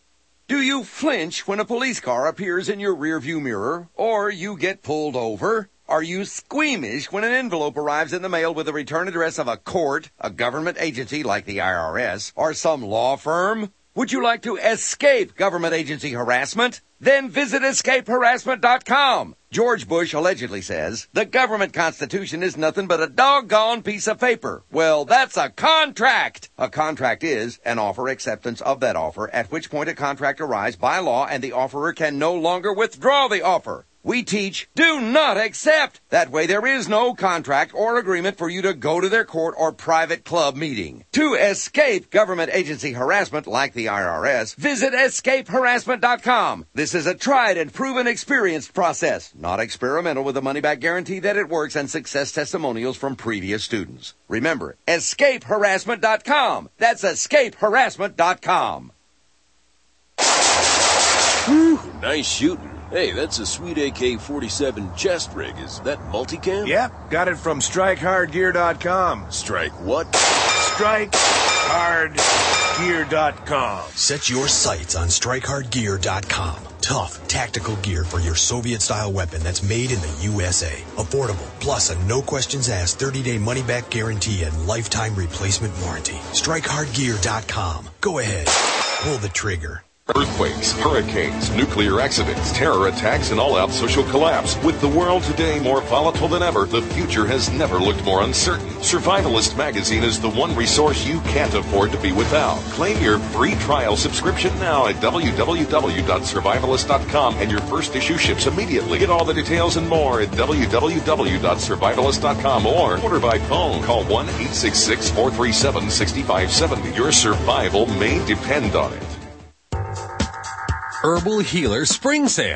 Do you flinch when a police car appears in your rearview mirror, or you get pulled over? Are you squeamish when an envelope arrives in the mail with the return address of a court, a government agency like the I R S, or some law firm? Would you like to escape government agency harassment? Then visit escape harassment dot com. George Bush allegedly says, the government constitution is nothing but a doggone piece of paper. Well, that's a contract. A contract is an offer acceptance of that offer, at which point a contract arrives by law and the offerer can no longer withdraw the offer. We teach, do not accept. That way there is no contract or agreement for you to go to their court or private club meeting. To escape government agency harassment like the I R S, visit escape harassment dot com. This is a tried and proven experienced process, not experimental, with a money-back guarantee that it works and success testimonials from previous students. Remember, escape harassment dot com. That's escape harassment dot com. Whew, nice shooting. Hey, that's a sweet A K forty-seven chest rig. Is that multicam? Yep, got it from strike hard gear dot com. Strike what? strike hard gear dot com. Set your sights on strike hard gear dot com. Tough, tactical gear for your Soviet-style weapon that's made in the U S A. Affordable, plus a no-questions-asked thirty-day money-back guarantee and lifetime replacement warranty. strike hard gear dot com. Go ahead, pull the trigger. Earthquakes, hurricanes, nuclear accidents, terror attacks, and all-out social collapse. With the world today more volatile than ever, the future has never looked more uncertain. Survivalist Magazine is the one resource you can't afford to be without. Claim your free trial subscription now at w w w dot survivalist dot com, and your first issue ships immediately. Get all the details and more at w w w dot survivalist dot com or order by phone. Call one eight six six, four three seven, six five seven zero. Your survival may depend on it. Herbal Healer Spring Sale.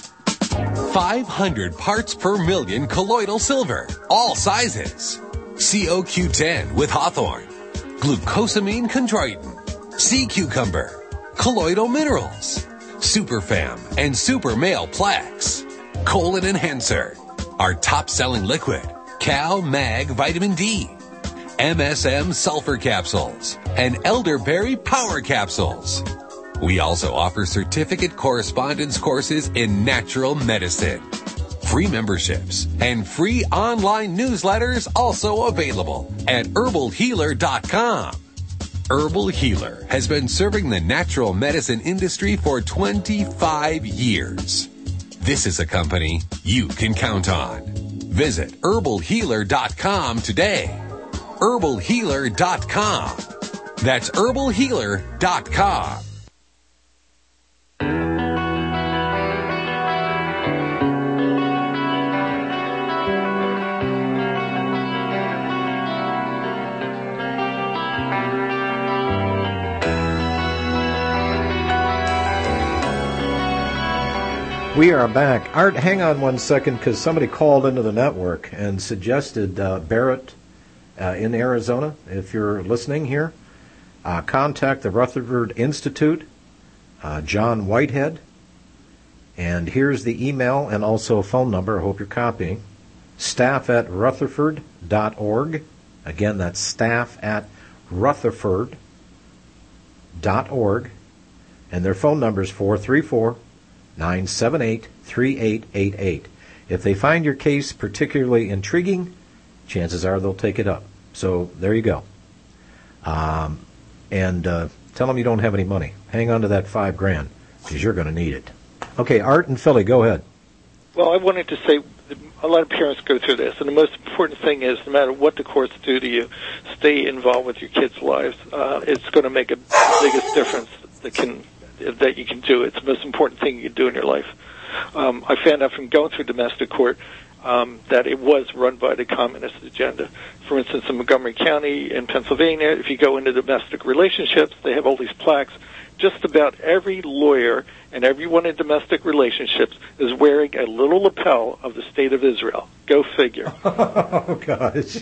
five hundred parts per million colloidal silver, all sizes. C O Q ten with hawthorn, glucosamine chondroitin, sea cucumber, colloidal minerals, Superfam and Super Male Plex, colon enhancer, our top-selling liquid, Cal Mag Vitamin D, M S M sulfur capsules, and elderberry power capsules. We also offer certificate correspondence courses in natural medicine. Free memberships and free online newsletters also available at herbal healer dot com. Herbal Healer has been serving the natural medicine industry for twenty-five years. This is a company you can count on. Visit herbal healer dot com today. herbal healer dot com. That's herbal healer dot com. We are back. Art, hang on one second, because somebody called into the network and suggested uh, Barrett uh, in Arizona. If you're listening here, uh, contact the Rutherford Institute, uh, John Whitehead, and here's the email and also a phone number. I hope you're copying. Staff at rutherford dot org. Again, that's staff at rutherford dot org, and their phone number is four three four, nine seven eight, three eight eight eight. If they find your case particularly intriguing, chances are they'll take it up. So there you go. Um, and uh, tell them you don't have any money. Hang on to that five grand, because you're going to need it. Okay, Art and Philly, go ahead. Well, I wanted to say a lot of parents go through this, and the most important thing is no matter what the courts do to you, stay involved with your kids' lives. Uh, it's going to make a biggest difference that can that you can do. It's the most important thing you can do in your life. Um, I found out from going through domestic court um, that it was run by the communist agenda. For instance, in Montgomery County in Pennsylvania, if you go into domestic relationships, they have all these plaques. Just about every lawyer and everyone in domestic relationships is wearing a little lapel of the State of Israel. Go figure. Oh, gosh.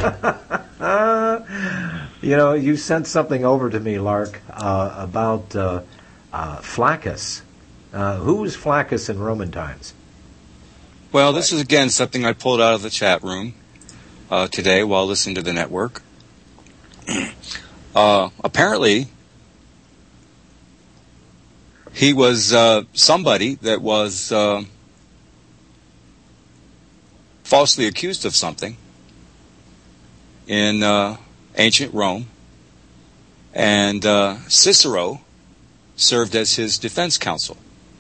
You know, you sent something over to me, Lark, uh, about uh, uh, Flaccus. Uh, who was Flaccus in Roman times? Well, this is, again, something I pulled out of the chat room uh, today while listening to the network. uh, apparently... he was uh, somebody that was uh, falsely accused of something in uh, ancient Rome, and uh, Cicero served as his defense counsel.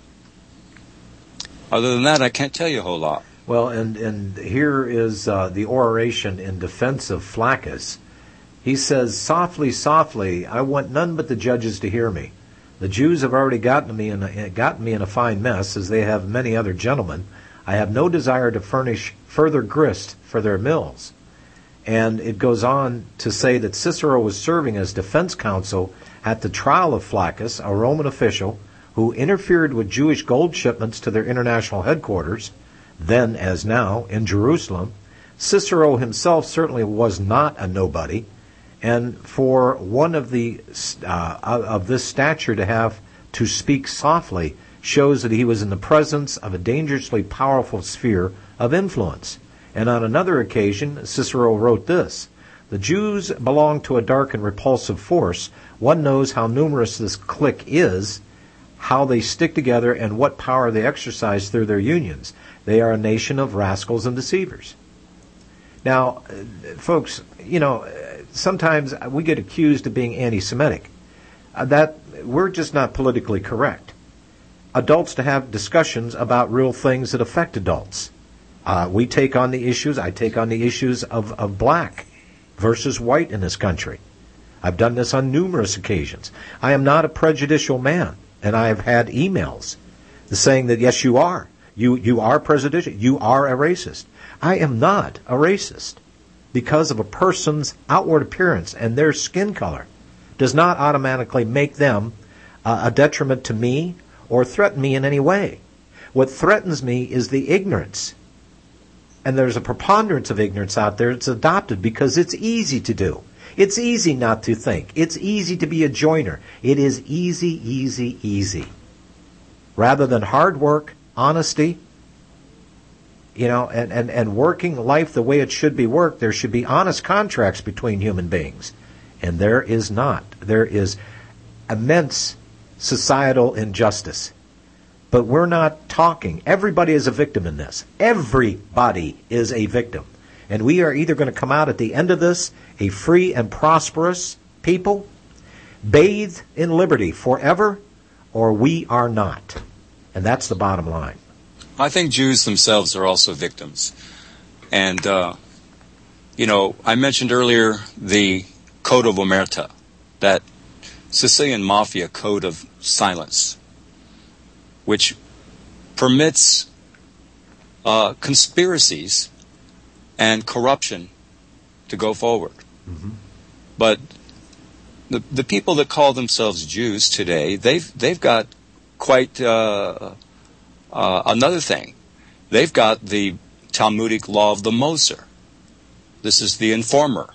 Other than that, I can't tell you a whole lot. Well, and, and here is uh, the oration in defense of Flaccus. He says, "Softly, softly, I want none but the judges to hear me. The Jews have already gotten me in a, gotten me in a fine mess, as they have many other gentlemen. I have no desire to furnish further grist for their mills." And it goes on to say that Cicero was serving as defense counsel at the trial of Flaccus, a Roman official who interfered with Jewish gold shipments to their international headquarters, then as now, in Jerusalem. Cicero himself certainly was not a nobody, and for one of the uh, of this stature to have to speak softly shows that he was in the presence of a dangerously powerful sphere of influence. And on another occasion, Cicero wrote this: "The Jews belong to a dark and repulsive force. One knows how numerous this clique is, how they stick together, and what power they exercise through their unions. They are a nation of rascals and deceivers." Now, folks, you know, sometimes we get accused of being anti-Semitic. Uh, that we're just not politically correct. Adults to have discussions about real things that affect adults. Uh, we take on the issues, I take on the issues of, of black versus white in this country. I've done this on numerous occasions. I am not a prejudicial man, and I have had emails saying that, yes, you are. You, you are prejudicial. You are a racist. I am not a racist. Because of a person's outward appearance and their skin color does not automatically make them uh, a detriment to me or threaten me in any way. What threatens me is the ignorance. And there's a preponderance of ignorance out there. It's adopted because it's easy to do. It's easy not to think. It's easy to be a joiner. It is easy, easy, easy. Rather than hard work, honesty, you know, and, and, and working life the way it should be worked, there should be honest contracts between human beings. And there is not. There is immense societal injustice. But we're not talking. Everybody is a victim in this. Everybody is a victim. And we are either going to come out at the end of this a free and prosperous people, bathed in liberty forever, or we are not. And that's the bottom line. I think Jews themselves are also victims. And, uh, you know, I mentioned earlier the Code of Omerta, that Sicilian mafia code of silence, which permits uh, conspiracies and corruption to go forward. Mm-hmm. But the the people that call themselves Jews today, they've they've got quite uh, uh, another thing. They've got the Talmudic law of the Moser. This is the informer.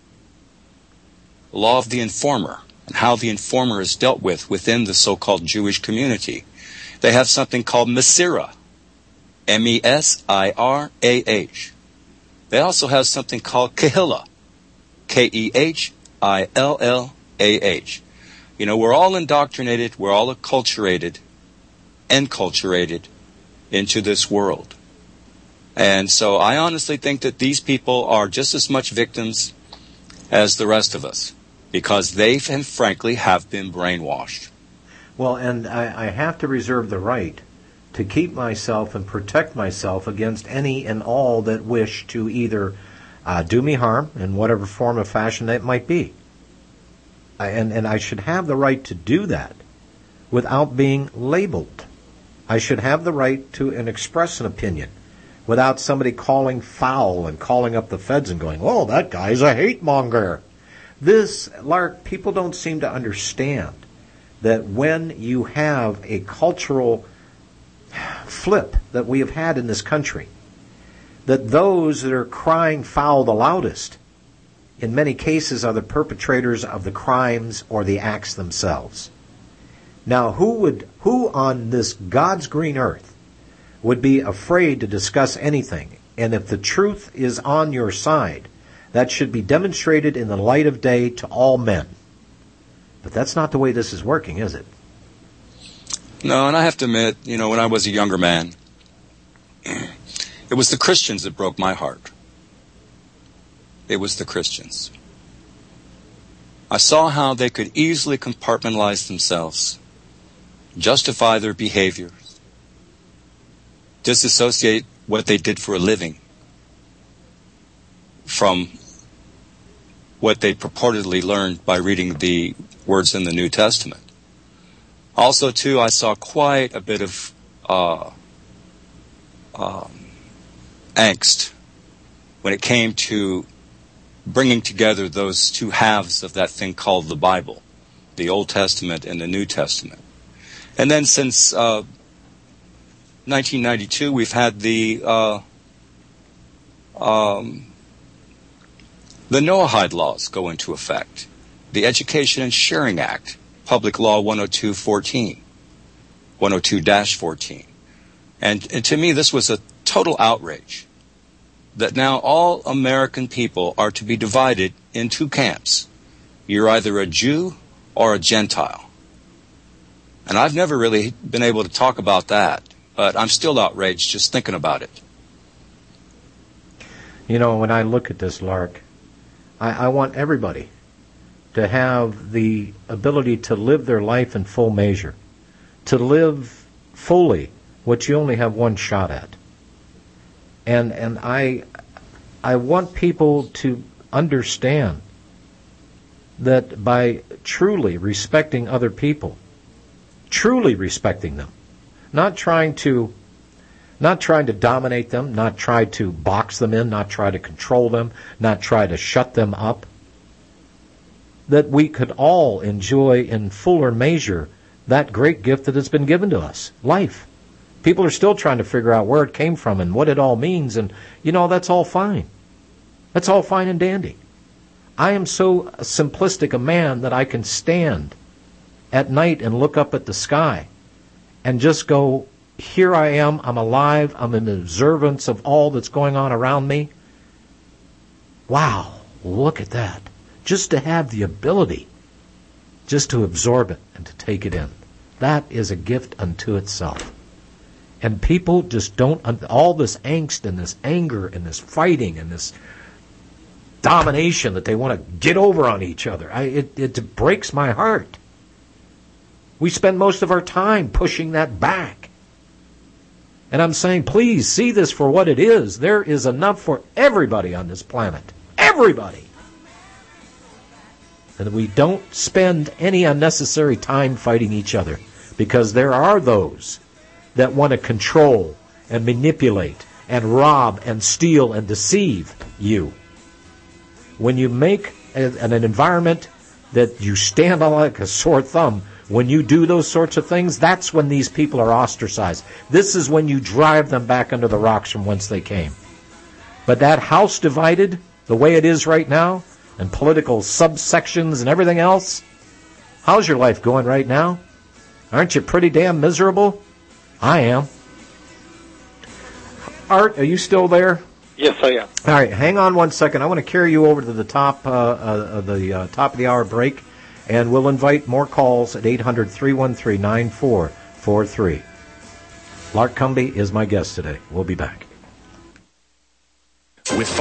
The law of the informer, and how the informer is dealt with within the so-called Jewish community. They have something called Mesirah, M E S I R A H. They also have something called Kehillah, K E H I L L A H. You know, we're all indoctrinated, we're all acculturated, enculturated into this world. And so I honestly think that these people are just as much victims as the rest of us, because they, and frankly, have been brainwashed. Well, and I, I have to reserve the right to keep myself and protect myself against any and all that wish to either uh, do me harm in whatever form or fashion that might be. I, and, and I should have the right to do that without being labeled. I should have the right to and express an opinion without somebody calling foul and calling up the feds and going, oh, that guy's a hate monger. This, Lark, people don't seem to understand that when you have a cultural flip that we have had in this country, that those that are crying foul the loudest, in many cases, are the perpetrators of the crimes or the acts themselves. Now, who would, who on this God's green earth would be afraid to discuss anything? And if the truth is on your side, that should be demonstrated in the light of day to all men. But that's not the way this is working, is it? No, and I have to admit, you know, when I was a younger man, it was the Christians that broke my heart. It was the Christians. I saw how they could easily compartmentalize themselves, justify their behaviors, disassociate what they did for a living from what they purportedly learned by reading the words in the New Testament. Also, too, I saw quite a bit of uh, um, angst when it came to bringing together those two halves of that thing called the Bible, the Old Testament and the New Testament. And then since uh, nineteen ninety-two, we've had the uh, um, the Noahide laws go into effect, the Education and Sharing Act, Public Law one oh two fourteen, one oh two dash fourteen. And, and to me, this was a total outrage that now all American people are to be divided in two camps. You're either a Jew or a Gentile. And I've never really been able to talk about that, but I'm still outraged just thinking about it. You know, when I look at this, Lark, I, I want everybody to have the ability to live their life in full measure, to live fully what you only have one shot at. And and I I want people to understand that by truly respecting other people, truly respecting them, not trying to not trying to dominate them, not try to box them in, not try to control them, not try to shut them up, that we could all enjoy in fuller measure that great gift that has been given to us, life. People are still trying to figure out where it came from and what it all means, and, you know, that's all fine. That's all fine and dandy. I am so simplistic a man that I can stand at night and look up at the sky and just go, here I am, I'm alive, I'm in observance of all that's going on around me. Wow, look at that. Just to have the ability, just to absorb it and to take it in. That is a gift unto itself. And people just don't, all this angst and this anger and this fighting and this domination that they want to get over on each other, I, it, it breaks my heart. We spend most of our time pushing that back. And I'm saying, please see this for what it is. There is enough for everybody on this planet. Everybody. And we don't spend any unnecessary time fighting each other, because there are those that want to control and manipulate and rob and steal and deceive you. When you make a, an environment that you stand on like a sore thumb, when you do those sorts of things, that's when these people are ostracized. This is when you drive them back under the rocks from whence they came. But that house divided, the way it is right now, and political subsections and everything else, how's your life going right now? Aren't you pretty damn miserable? I am. Art, are you still there? Yes, I am. All right, hang on one second. I want to carry you over to the top uh, uh, the uh, top of the hour break, and we'll invite more calls at eight hundred, three one three, nine four four three. Lark Cumby is my guest today. We'll be back. With